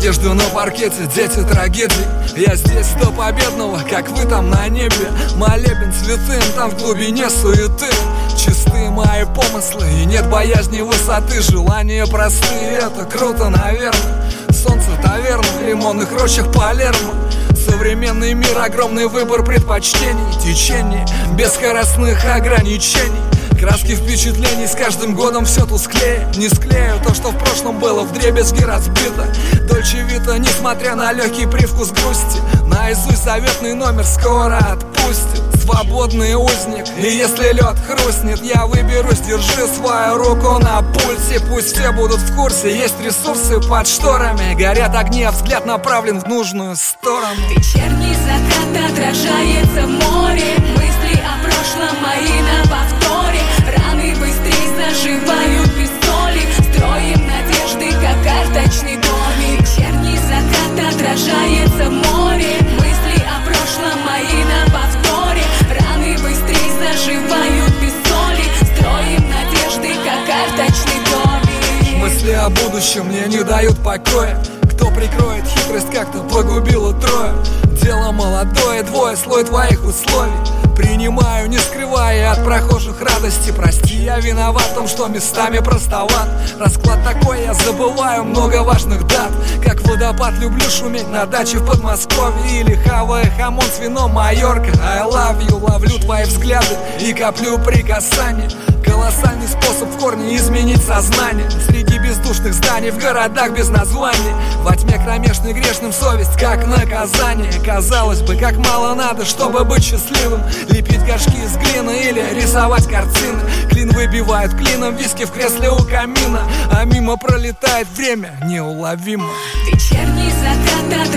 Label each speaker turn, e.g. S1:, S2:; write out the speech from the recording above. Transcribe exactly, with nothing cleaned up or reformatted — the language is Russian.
S1: Надежду на паркете, дети трагедии. Я здесь до победного, как вы там на небе. Молебен святым, там в глубине суеты. Чистые мои помыслы и нет боязни высоты. Желания простые, это круто, наверное. Солнце таверна, в лимонных рощах Палермо. Современный мир, огромный выбор предпочтений. Течение без скоростных ограничений. Краски впечатлений с каждым годом все тусклее. Не склею то, что в прошлом было вдребезги разбито. Дольче Вита, несмотря на легкий привкус грусти. Наизусть заветный номер скоро отпустит. Свободный узник, и если лед хрустнет, я выберусь, держи свою руку на пульсе. Пусть все будут в курсе, есть ресурсы под шторами. Горят огни, а взгляд направлен в нужную сторону.
S2: Вечерний закат отражается в море. Мысли о прошлом мои на повторе. Раны быстрее заживают без соли. Строим надежды, как карточный домик. Вечерний закат отражается в море. Мысли о прошлом мои на повторе. Раны быстрее заживают без соли. Строим надежды, как карточный домик.
S1: Мысли о будущем мне не дают покоя. Кто прикроет хитрость, как-то погубила трое. Дело молодое, двое, слой твоих условий. Принимаю, не скрывая от прохожих радости. Прости, я виноват в том, что местами простоват. Расклад такой, я забываю много важных дат. Как водопад люблю шуметь на даче в Подмосковье. Или хавая хамон с вином Майорка. I love you, ловлю твои взгляды и коплю прикасания. Колоссальный способ в корне изменить сознание. Среди бездушных зданий в городах без названия. Во тьме кромешной грешным совесть как наказание. Казалось бы, как мало надо, чтобы быть счастливым. Лепить горшки из глины или рисовать картины. Клин выбивают клином, виски в кресле у камина. А мимо пролетает время неуловимо.
S2: Вечерний закат